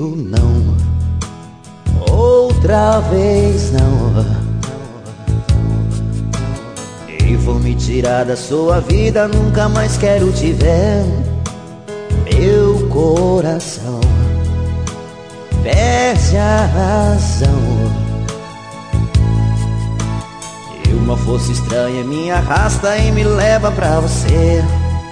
digo não, outra vez não. E vou me tirar da sua vida, nunca mais quero te ver. Meu coração perde a razão, e uma força estranha me arrasta e me leva pra você.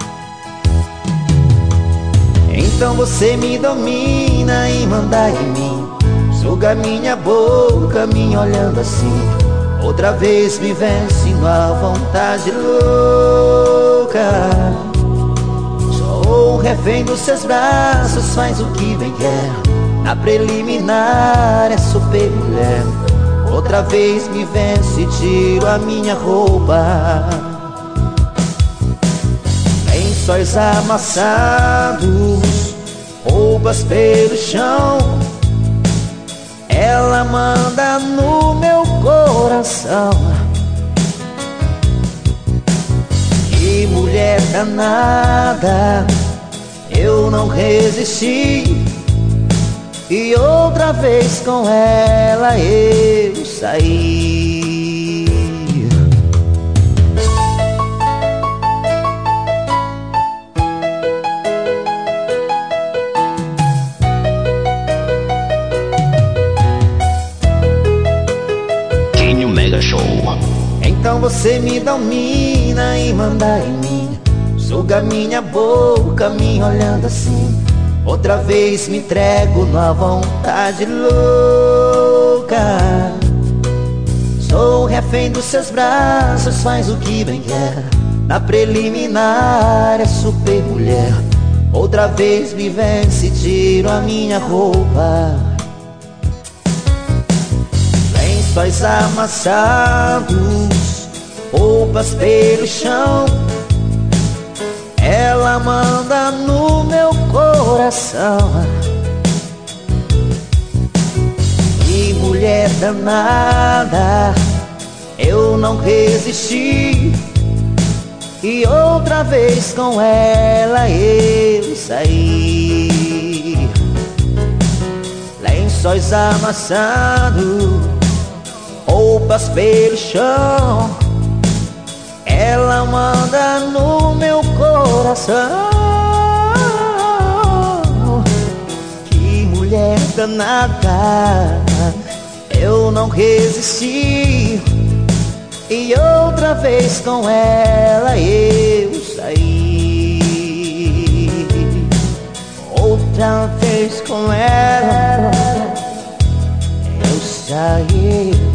Então você me domina e manda em mim, suga minha boca, me olhando assim. Outra vez me vence numa vontade louca. Sou um refém dos seus braços, faz o que bem quer. Na preliminar é super mulher. Outra vez me vence, tiro a minha roupa. Lençóis amassados, roupas pelo chão. Ela manda no meu coração. Que mulher danada, eu não resisti. E outra vez com ela eu saí. Então você me domina e manda em mim, suga minha boca, me olhando assim. Outra vez me entrego numa vontade louca. Sou refém dos seus braços, faz o que bem quer. Na preliminar é super mulher. Outra vez me vence, tiro a minha roupa. Lençóis amassados, roupas pelo chão. Ela manda no meu coração. Que mulher danada, eu não resisti. E outra vez com ela eu saí. Lençóis amassados, roupas pelo chão. Ela manda no meu coração. Que mulher danada, eu não resisti. E outra vez com ela eu saí. Outra vez com ela eu saí.